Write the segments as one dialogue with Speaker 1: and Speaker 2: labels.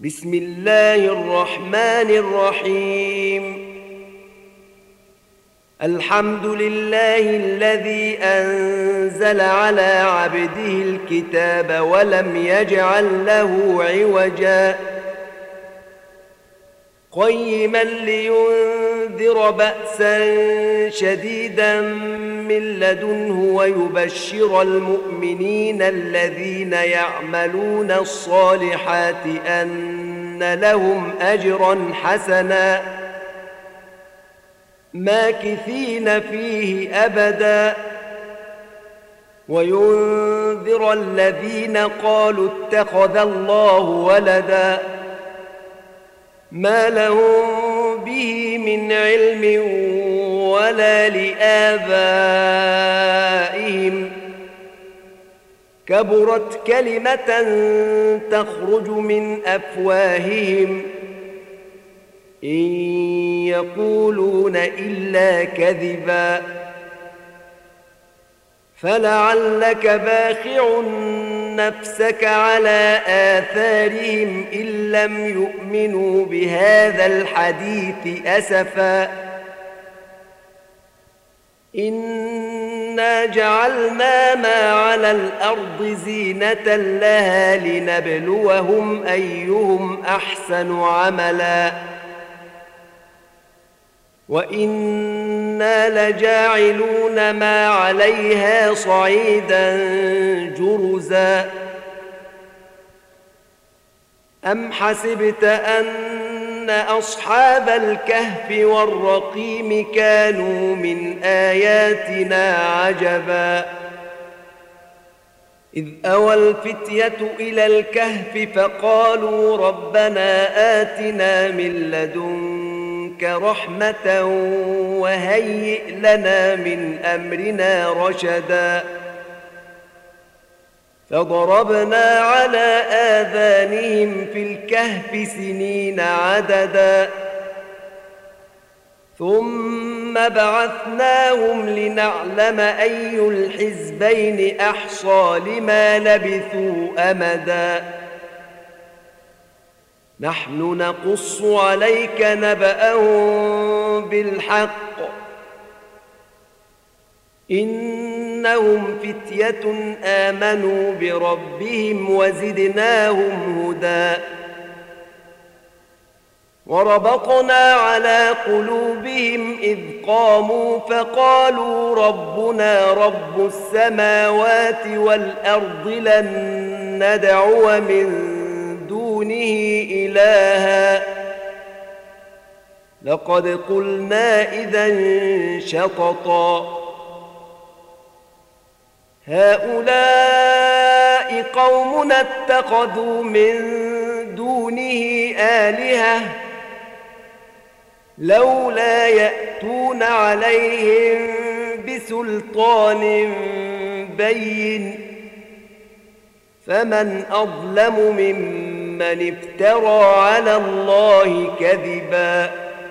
Speaker 1: بسم الله الرحمن الرحيم. الحمد لله الذي أنزل على عبده الكتاب ولم يجعل له عوجا قيما لينذر بأسا شديدا من لدنه ويبشر المؤمنين الذين يعملون الصالحات أن لهم أجرا حسنا ماكثين فيه أبدا وينذر الذين قالوا اتخذ الله ولدا ما لهم به من علم ولا لآبائهم كبرت كلمة تخرج من أفواههم إن يقولون إلا كذبا فلعلك باخع نفسك على آثارهم إن لم يؤمنوا بهذا الحديث أسفا إنا جعلنا ما على الأرض زينة لها لنبلوهم أيهم أحسن عملا وإنا لجاعلون ما عليها صعيدا جرزا أم حسبت أن أصحاب الكهف والرقيم كانوا من آياتنا عجبا إذ أوى الفتية إلى الكهف فقالوا ربنا آتنا من لدنك رحمة وهيئ لنا من أمرنا رشدا فضربنا على آذانهم في الكهف سنين عددا ثم بعثناهم لنعلم أي الحزبين أحصى لما لبثوا أمدا نحن نقص عليك نبأهم بالحق إنهم فتية آمنوا بربهم وزدناهم هدى وربطنا على قلوبهم إذ قاموا فقالوا ربنا رب السماوات والأرض لن ندعو من دونه إلها لقد قلنا إذا شططا هؤلاء قومنا اتخذوا من دونه آلهة لولا يأتون عليهم بسلطان بين فمن أظلم ممن افترى على الله كذبا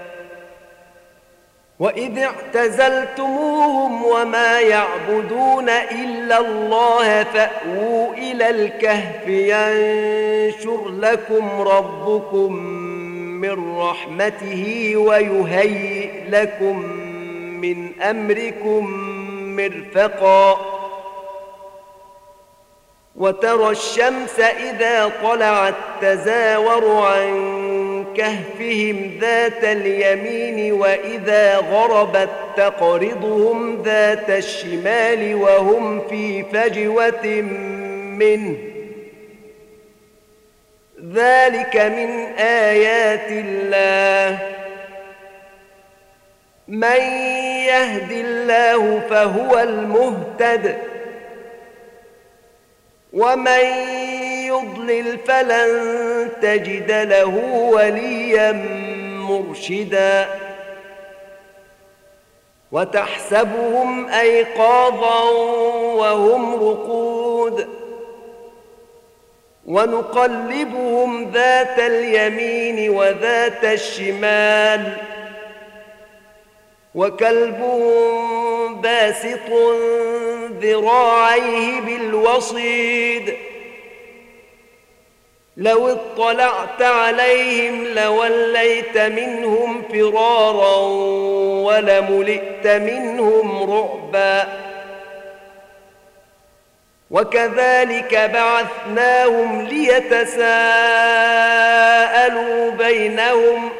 Speaker 1: وإذ اعتزلتموهم وما يعبدون إلا الله فأووا إلى الكهف ينشر لكم ربكم من رحمته ويهيئ لكم من أمركم مرفقا وترى الشمس إذا طلعت تزاور عن كهفهم ذات اليمين وإذا غربت تقرضهم ذات الشمال وهم في فجوة منه ذلك من آيات الله من يهد الله فهو المهتد ومن يضلل فلن تجد له وليا مرشدا وتحسبهم أيقاظا وهم رقود ونقلبهم ذات اليمين وذات الشمال وكلبهم باسط ذراعيه بالوصيد لو اطلعت عليهم لوليت منهم فرارا ولملئت منهم رعبا وكذلك بعثناهم ليتساءلوا بينهم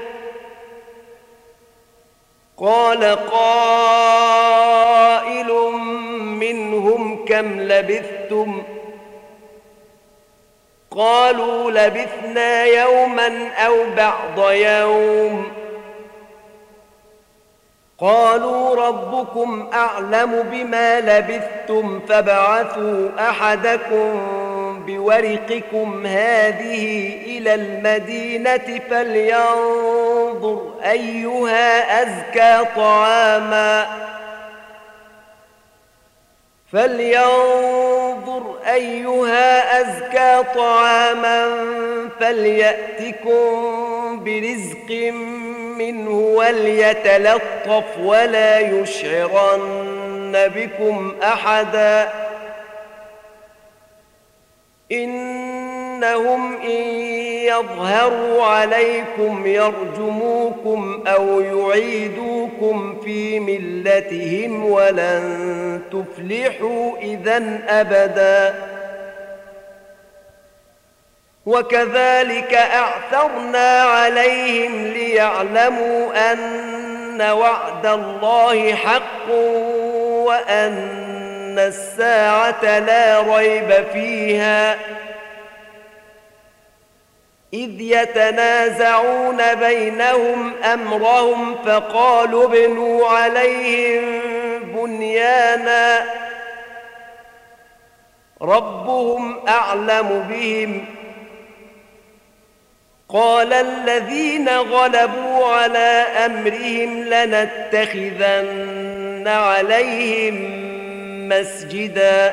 Speaker 1: قال قائل منهم كم لبثتم قالوا لبثنا يوما أو بعض يوم قالوا ربكم أعلم بما لبثتم فابعثوا أحدكم بورقكم هذه إلى المدينة فلينظر أيها أزكى طعاما فليأتكم برزق منه وليتلطف ولا يشعرن بكم أحدا إنهم إن يظهروا عليكم يرجموكم أو يعيدوكم في ملتهم ولن تفلحوا إذن أبدا وكذلك أعثرنا عليهم ليعلموا أن وعد الله حق وأن الساعة لا ريب فيها إذ يتنازعون بينهم أمرهم فقالوا ابنوا عليهم بنيانا ربهم أعلم بهم قال الذين غلبوا على أمرهم لنتخذن عليهم مسجدا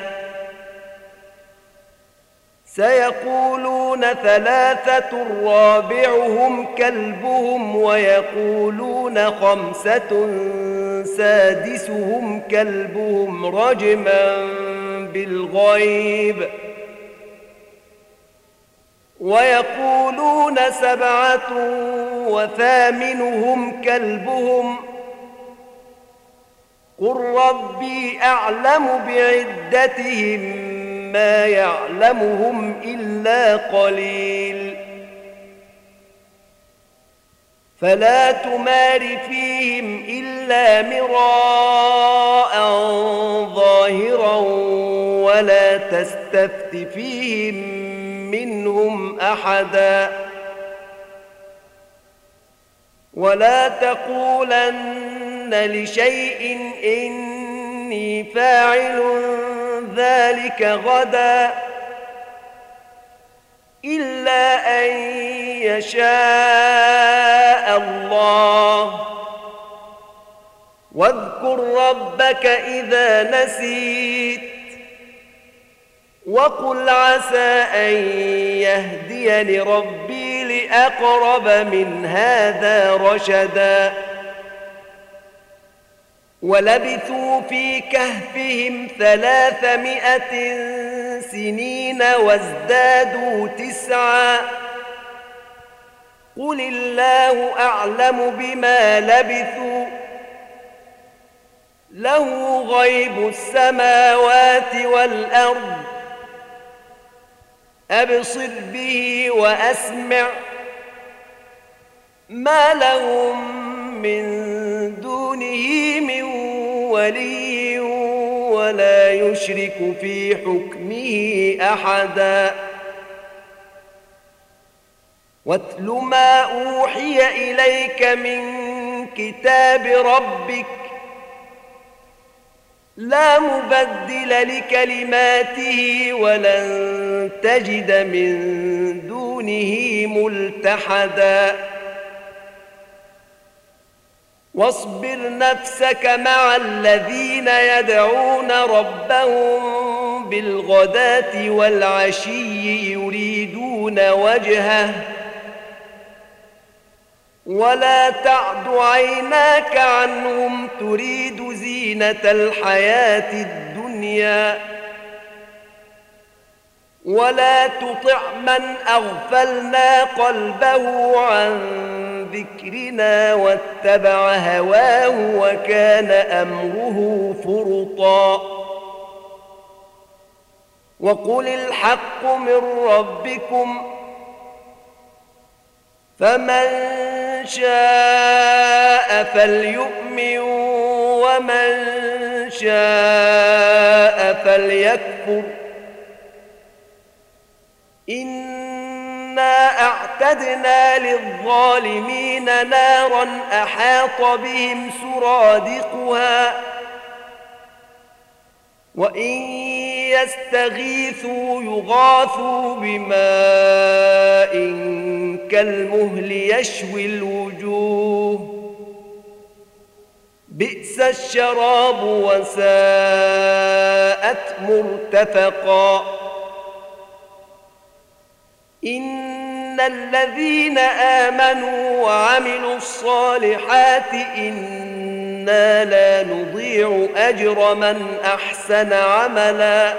Speaker 1: سيقولون ثلاثة رابعهم كلبهم ويقولون خمسة سادسهم كلبهم رجما بالغيب ويقولون سبعة وثامنهم كلبهم قل ربي أعلم بعدتهم ما يعلمهم إلا قليل فلا تمار فيهم إلا مراء ظاهرا ولا تستفت فيهم منهم أحدا ولا تقولن لشيء إني فاعل ذلك غدا إلا أن يشاء الله واذكر ربك إذا نسيت وقل عسى أن يهديني ربي لأقرب من هذا رشدا ولبثوا في كهفهم 300 سنين وازدادوا 9 قل الله أعلم بما لبثوا له غيب السماوات والأرض أبصر به وأسمع ما لهم من دونه من ولي ولا يشرك في حكمه أحدا واتل ما أوحي إليك من كتاب ربك لا مبدل لكلماته ولن تجد من دونه ملتحدا واصبر نفسك مع الذين يدعون ربهم بالغداة والعشي يريدون وجهه ولا تعد عيناك عنهم تريد زينة الحياة الدنيا ولا تطع من أغفلنا قلبه عن ذكرنا واتبع هواه وكان أمره فرطا وقل الحق من ربكم فمن شاء فليؤمن ومن شاء فليكفر إنا أعتدنا للظالمين نارا أحاط بهم سرادقها وإن يستغيثوا يغاثوا بماء كالمهل يشوي الوجوه بئس الشراب وساءت مرتفقا إن الذين آمنوا وعملوا الصالحات إنا لا نضيع أجر من أحسن عملا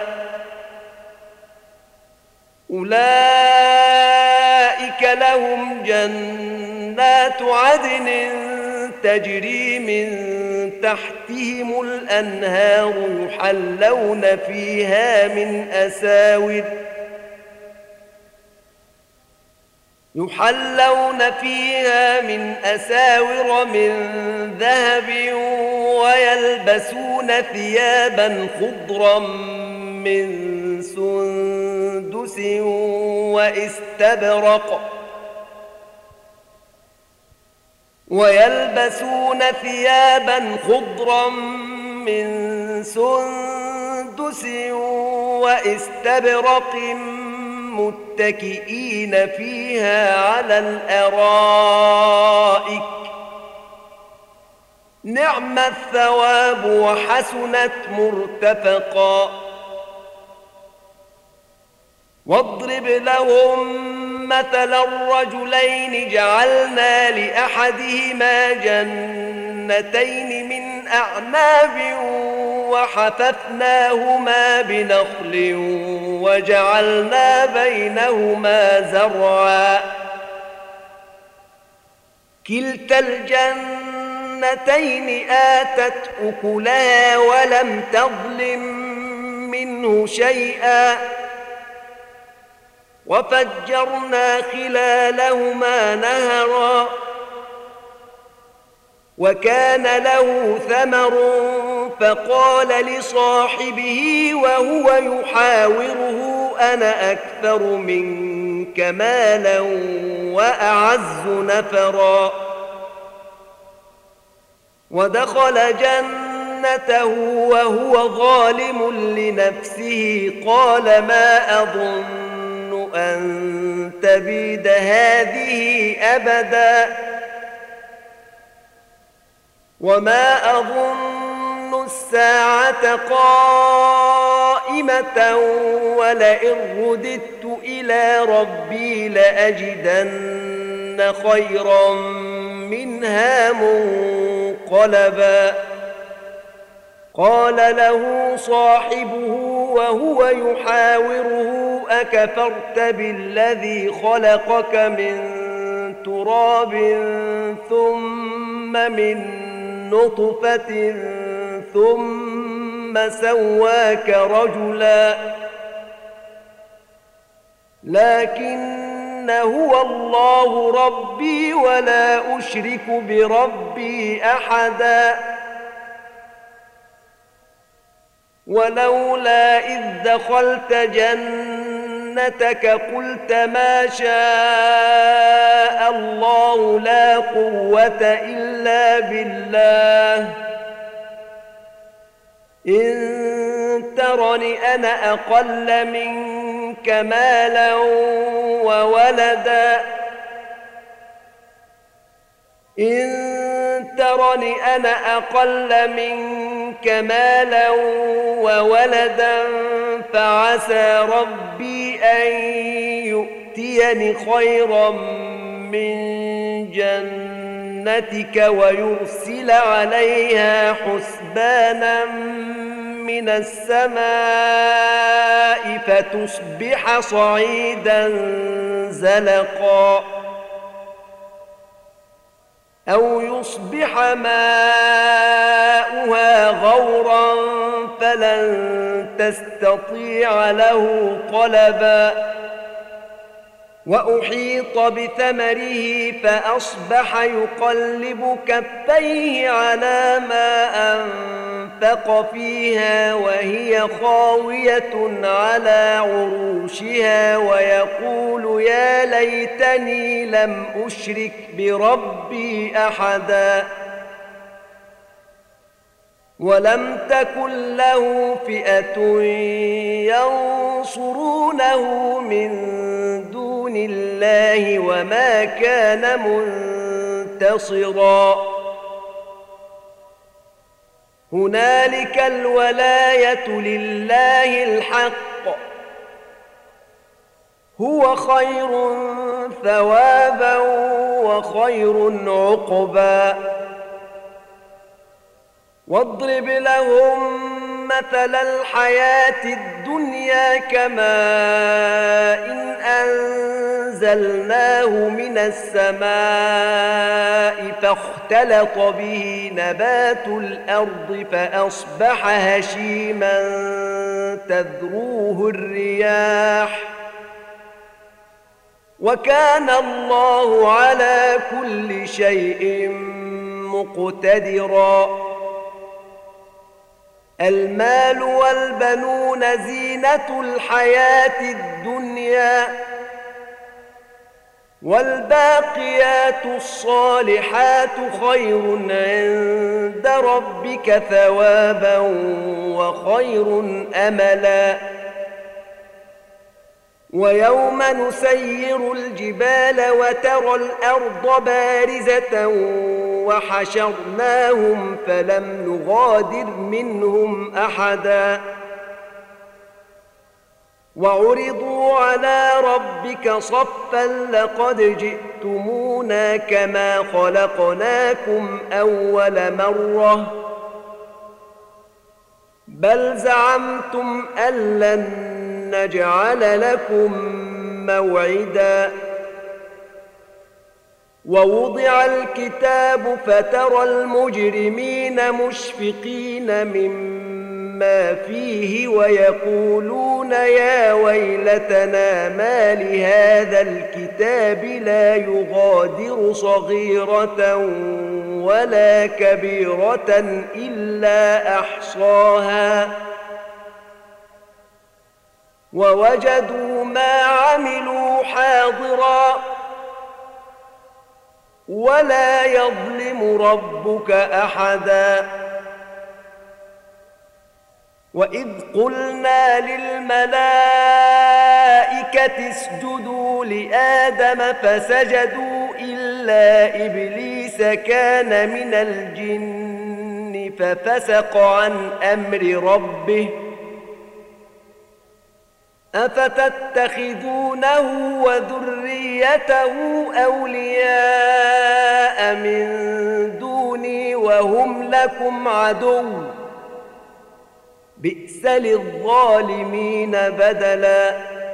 Speaker 1: أولئك لهم جنات عدن تجري من تحتهم الأنهار يحلون فيها من أساور من ذهب ويلبسون ثيابا خضرا من سندس واستبرق متكئين فيها على الأرائك نعم الثواب وحسنت مرتفقا واضرب لهم مثلا الرجلين جعلنا لأحدهما جنتين من أعناب وحففناهما بنخل وجعلنا بينهما زرعا كلتا الجنتين آتت أكلها ولم تظلم منه شيئا وفجرنا خلالهما نهرا وكان له ثمر فقال لصاحبه وهو يحاوره أنا أكثر منك مالا وأعز نفرا ودخل جنته وهو ظالم لنفسه قال ما أظن أن تبيد هذه أبدا وما أظن الساعة قائمة ولئن رددت إلى ربي لأجدن خيرا منها منقلبا قال له صاحبه وهو يحاوره أكفرت بالذي خلقك من تراب ثم من نطفة ثم سواك رجلا لكن هو الله ربي ولا أشرك بربي أحدا ولولا إذ دخلت جنتك قلت ما شاء الله لا قوة إلا بالله إن ترني أنا أقل منك مالا وولدا فعسى ربي أن يؤتيني خيرا من جنتك ويرسل عليها حسبانا من السماء فتصبح صعيدا زلقا أو يصبح ماؤها غورا فلن تستطيع له طلبا وأحيط بثمره فأصبح يقلب كفيه على ما أنفق فيها وهي خاوية على عروشها ويقول يا ليتني لم أشرك بربي أحدا ولم تكن له فئة ينصرونه من دون الله وما كان منتصرا هنالك الولاية لله الحق هو خير ثوابا وخير عقبا واضرب لهم مثل الحياة الدنيا كماء إن أنزلناه من السماء فاختلط به نبات الأرض فأصبح هشيما تذروه الرياح وكان الله على كل شيء مقتدرا المال والبنون زينة الحياة الدنيا والباقيات الصالحات خير عند ربك ثوابا وخير أملا ويوم نسير الجبال وترى الأرض بارزة وحشرناهم فلم نغادر منهم أحدا وعرضوا على ربك صفا لقد جئتمونا كما خلقناكم أول مرة بل زعمتم أن لن نجعل لكم موعدا ووضع الكتاب فترى المجرمين مشفقين مما فيه ويقولون يا ويلتنا ما لهذا الكتاب لا يغادر صغيرة ولا كبيرة إلا أحصاها ووجدوا ما عملوا حاضرا ولا يظلم ربك أحدا وإذ قلنا للملائكة اسجدوا لآدم فسجدوا إلا إبليس كان من الجن ففسق عن أمر ربه أفتتخذونه وذريته أولياء من دوني وهم لكم عدو بئس للظالمين بدلا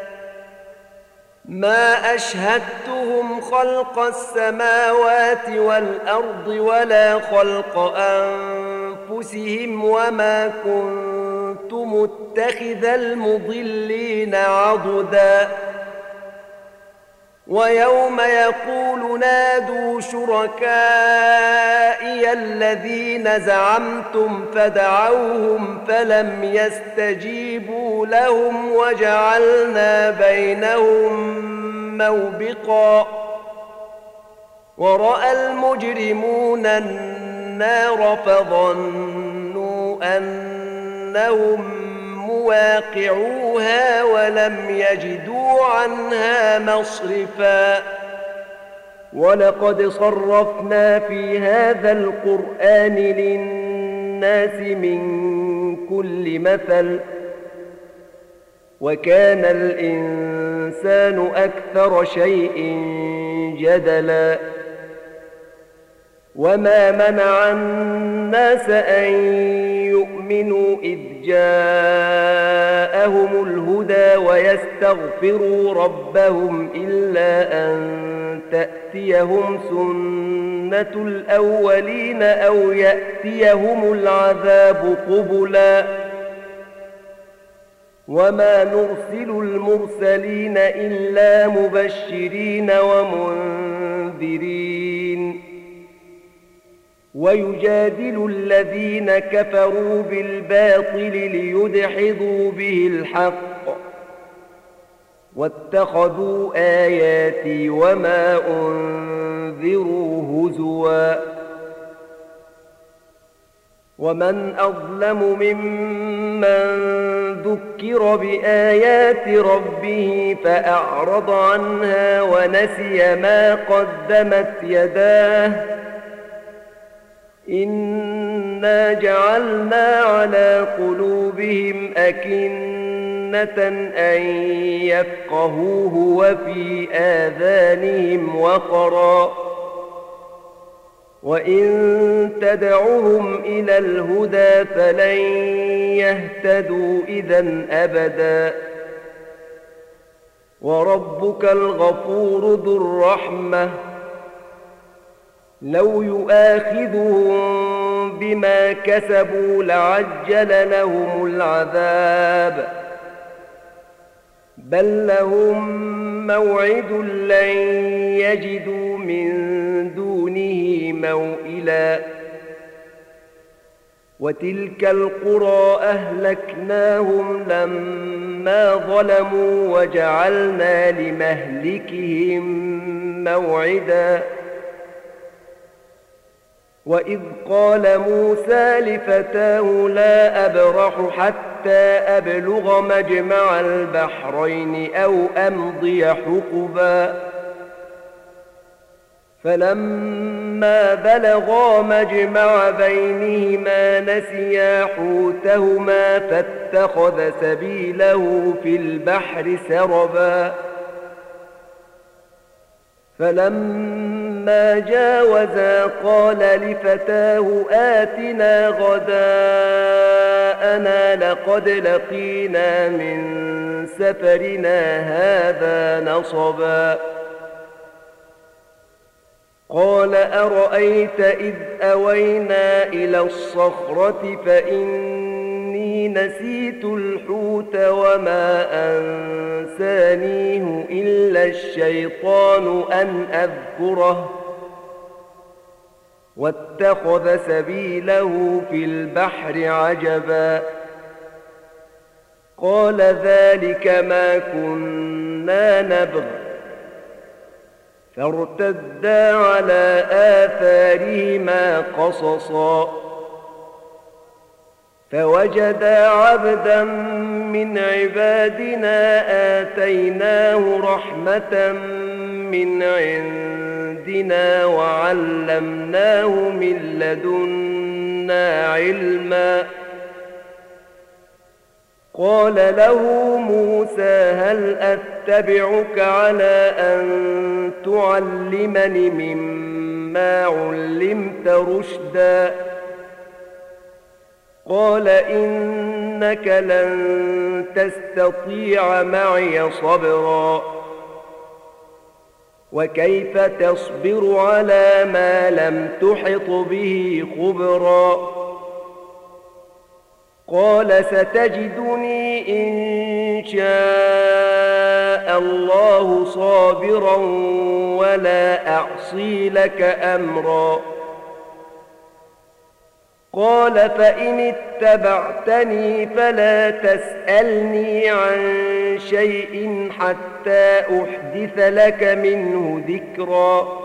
Speaker 1: ما أشهدتهم خلق السماوات والأرض ولا خلق أنفسهم وما كنت متخذ المضلين عضدا ويوم يقول نادوا شركائي الذين زعمتم فدعوهم فلم يستجيبوا لهم وجعلنا بينهم موبقا ورأى المجرمون النار فظنوا أنهم مواقعوها ولم يجدوا عنها مصرفا ولقد صرفنا في هذا القرآن للناس من كل مثل وكان الإنسان أكثر شيء جدلا وما منع الناس أن يؤمنوا إذ جاءهم الهدى ويستغفروا ربهم إلا أن تأتيهم سنة الأولين أو يأتيهم العذاب قبلا وما نرسل المرسلين إلا مبشرين ومنذرين ويجادل الذين كفروا بالباطل ليدحضوا به الحق واتخذوا آياتي وما أنذروا هزوا ومن أظلم ممن ذكر بآيات ربه فأعرض عنها ونسي ما قدمت يداه إنا جعلنا على قلوبهم أكنة أن يفقهوه وفي آذانهم وقرا وإن تدعهم إلى الهدى فلن يهتدوا إذا أبدا وربك الغفور ذو الرحمة لو يؤاخذهم بما كسبوا لعجل لهم العذاب بل لهم موعد لن يجدوا من دونه موئلا وتلك القرى أهلكناهم لما ظلموا وجعلنا لمهلكهم موعدا وإذ قال موسى لفتاه لا أبرح حتى أبلغ مجمع البحرين أو أمضي حقبا فلما بلغا مجمع بينهما نسيا حوتهما فاتخذ سبيله في البحر سربا فلما جاوزا قال لفتاه آتنا غداءنا لقد لقينا من سفرنا هذا نصبا قال أرأيت إذ أوينا إلى الصخرة فإني نسيت الحوت وما أنسانيه إلا الشيطان أن أذكره واتخذ سبيله في البحر عجبا قال ذلك ما كنا نبغ فارتدا على آثارهما قصصا فوجدا عبدا من عبادنا آتيناه رحمة من عندنا وعلمناه من لدنا علما قال له موسى هل أتبعك على أن تعلمني مما علمت رشدا قال إنك لن تستطيع معي صبرا وكيف تصبر على ما لم تحط به خبرا قال ستجدني إن شاء الله صابرا ولا أعصي لك أمرا قال فإن اتبعتني فلا تسألني عن شيء حتى أحدث لك منه ذكرا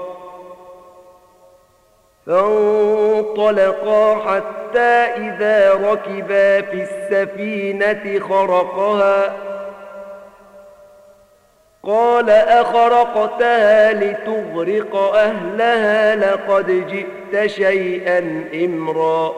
Speaker 1: فانطلقا حتى إذا ركبا في السفينة خرقها قال أخرقتها لتغرق أهلها لقد جئت شيئا إمرا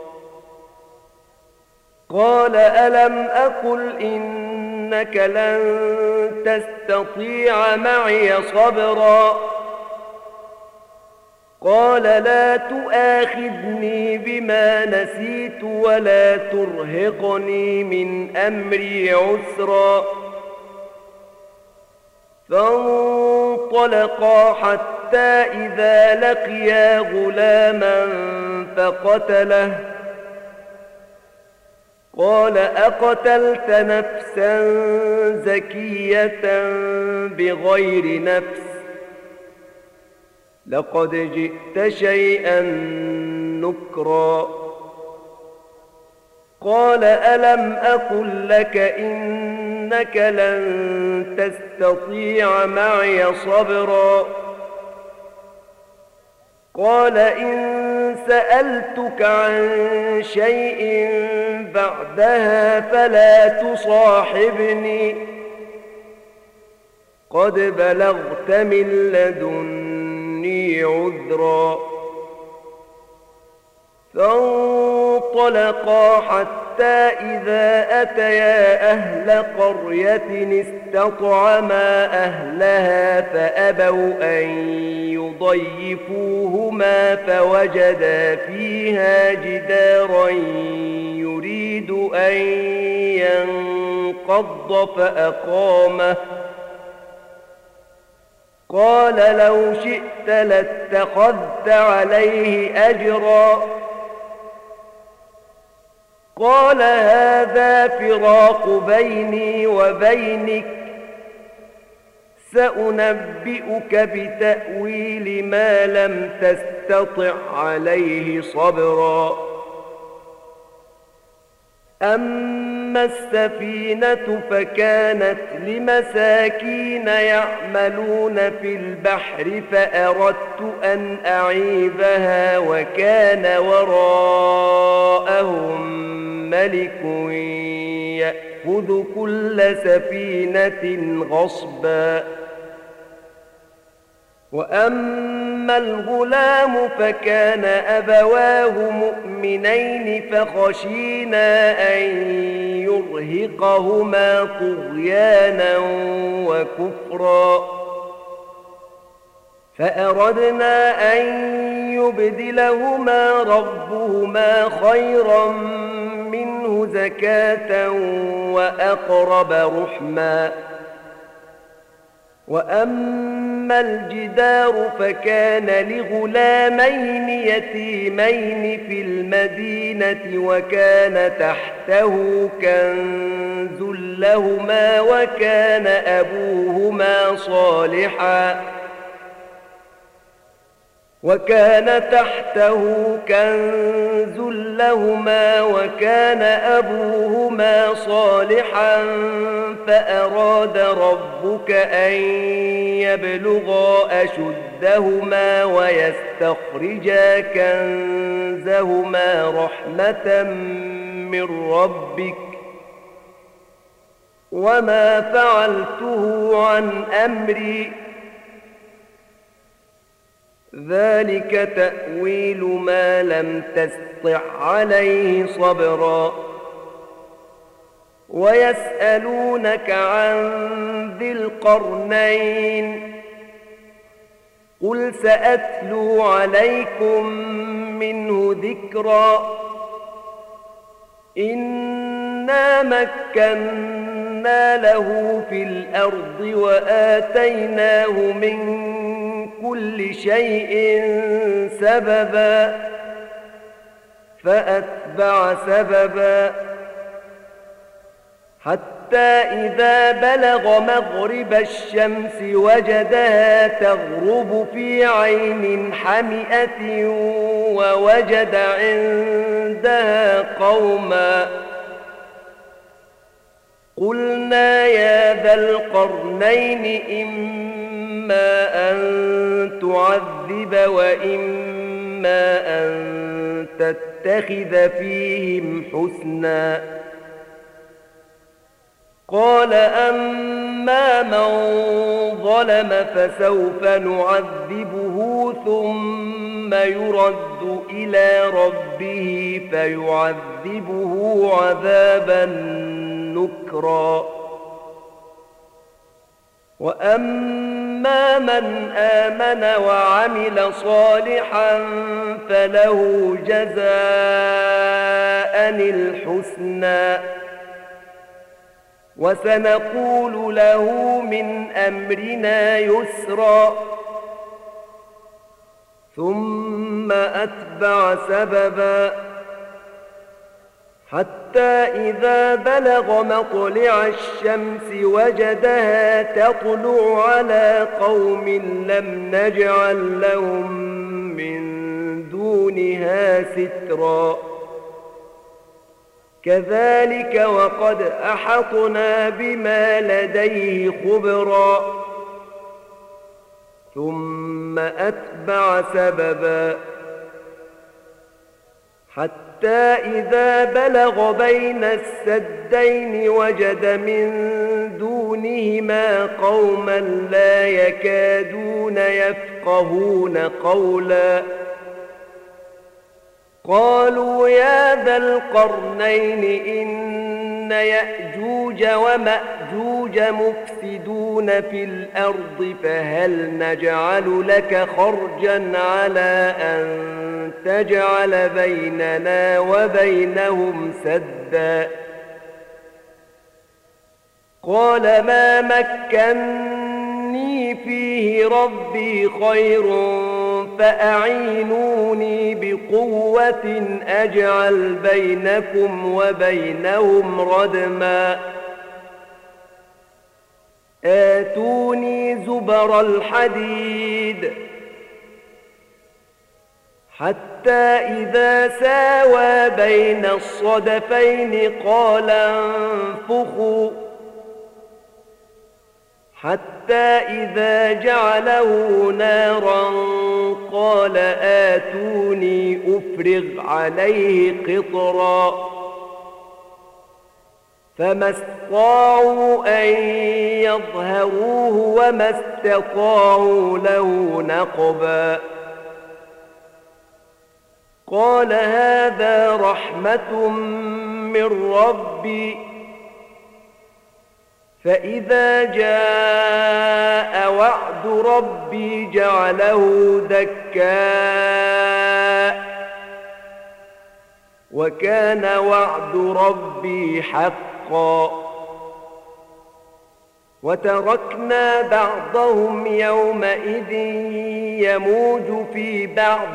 Speaker 1: قال ألم أقل إنك لن تستطيع معي صبرا قال لا تؤاخذني بما نسيت ولا ترهقني من أمري عسرا فانطلقا حتى إذا لقيا غلاما فقتله قال أقتلت نفسا زكية بغير نفس لقد جئت شيئا نكرا قال ألم أقل لك إنك لن تستطيع معي صبرا قال إن سألتك عن شيء بعدها فلا تصاحبني قد بلغت من لدني عذرا فانطلقا حتى إذا أتيا أهل قرية استطعما أهلها فأبوا أن يضيفوهما فوجدا فيها جدارا يريد أن ينقض فأقامه قال لو شئت لاتخذت عليه أجرا قال هذا فراق بيني وبينك سأنبئك بتأويل ما لم تستطع عليه صبرا أما السفينة فكانت لمساكين يعملون في البحر فأردت أن أعيبها وكان وراءهم ملك يأخذ كل سفينة غصبا وأما الغلام فكان أبواه مؤمنين فخشينا أن يرهقهما طغيانا وكفرا فأردنا أن يبدلهما ربهما خيرا منه زكاة وأقرب رحما وأما الجدار فكان لغلامين يتيمين في المدينة وكان تحته كنز لهما وكان أبوهما صالحا فأراد ربك أن يبلغا أشدهما ويستخرجا كنزهما رحمة من ربك وما فعلته عن أمري ذلك تأويل ما لم تستطع عليه صبرا ويسألونك عن ذي القرنين قل سأتلو عليكم منه ذكرا إنا مكنا له في الأرض وآتيناه من كل شيء سببا فأتبع سببا حتى إذا بلغ مغرب الشمس وجدها تغرب في عين حمئة ووجد عندها قوما قلنا يا ذا القرنين إما أن تعذب وإما أن تتخذ فيهم حسنا قال أما من ظلم فسوف نعذبه ثم يرد إلى ربه فيعذبه عذابا نكرا وأما من آمن وعمل صالحا فله جزاء الحسنى وسنقول له من أمرنا يسرا ثم أتبع سببا حتى إذا بلغ مطلع الشمس وجدها تطلع على قوم لم نجعل لهم من دونها سترا كذلك وقد أحطنا بما لديه خبرا ثم أتبع سببا حتى إذا بلغ بين السدين وجد من دونهما قوما لا يكادون يفقهون قولا قالوا يا ذا القرنين إن يأجوج ومأجوج مفسدون في الأرض فهل نجعل لك خرجا على أن تجعل بيننا وبينهم سدا قال ما مكني فيه ربي خير فأعينوني بقوة أجعل بينكم وبينهم ردما آتوني زبر الحديد حتى إذا ساوى بين الصدفين قال انفخوا حتى إذا جعله نارا قال آتوني أفرغ عليه قطرا فما استطاعوا أن يظهروه وما استطاعوا له نقبا قال هذا رحمة من ربي فإذا جاء وعد ربي جعله دكاء وكان وعد ربي حقا وتركنا بعضهم يومئذ يموج في بعض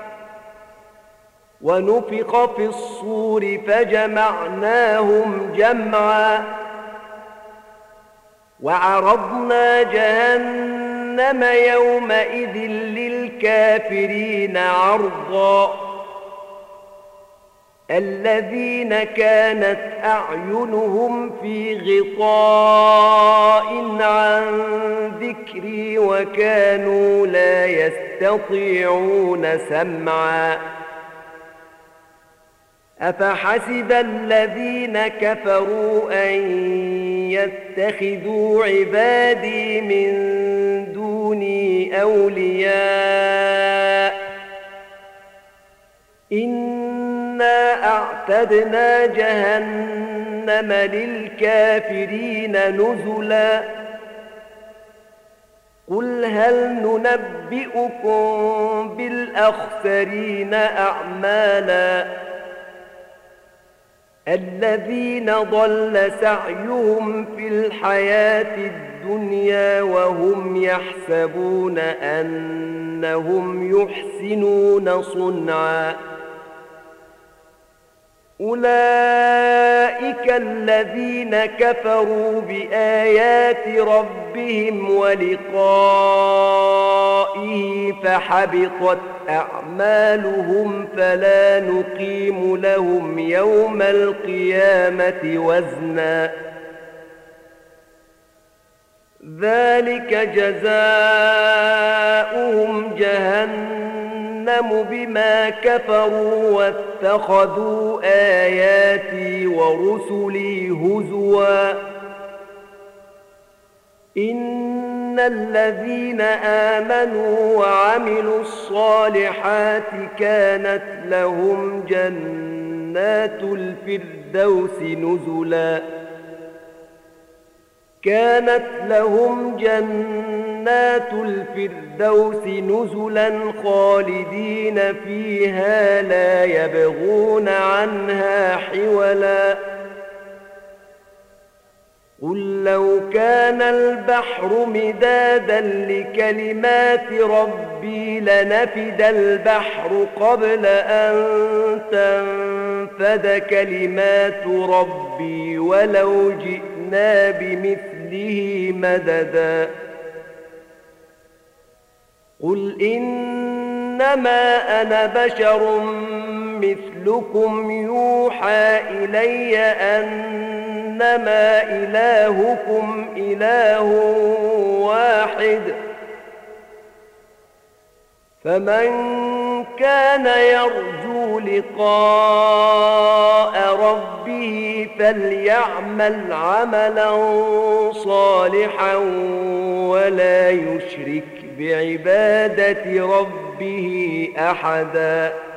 Speaker 1: ونفخ في الصور فجمعناهم جمعا وعرضنا جهنم يومئذ للكافرين عرضا الذين كانت أعينهم في غطاء عن ذكري وكانوا لا يستطيعون سمعا أفحسب الذين كفروا أن يتخذوا عبادي من دوني أولياء إنا أعتدنا جهنم للكافرين نزلا قل هل ننبئكم بالأخسرين أعمالا الذين ضل سعيهم في الحياة الدنيا وهم يحسبون أنهم يحسنون صنعا أولئك الذين كفروا بآيات ربهم ولقائه فحبطت أعمالهم فلا نقيم لهم يوم القيامة وزنا ذلك جزاؤهم جهنم بما كفروا واتخذوا آياتي ورسلي هزوا إن الذين آمنوا وعملوا الصالحات كانت لهم جنات الفردوس نزلا كانت لهم جنات الفردوس نزلا خالدين فيها لا يبغون عنها حولا قل لو كان البحر مدادا لكلمات ربي لنفد البحر قبل أن تنفد كلمات ربي ولو جئنا بمثله مددا قل إنما أنا بشر مثلكم يوحى إلي أنما إلهكم إله واحد فمن كان يرجو لقاء ربه فليعمل عملا صالحا ولا يشرك بعبادة ربه أحدا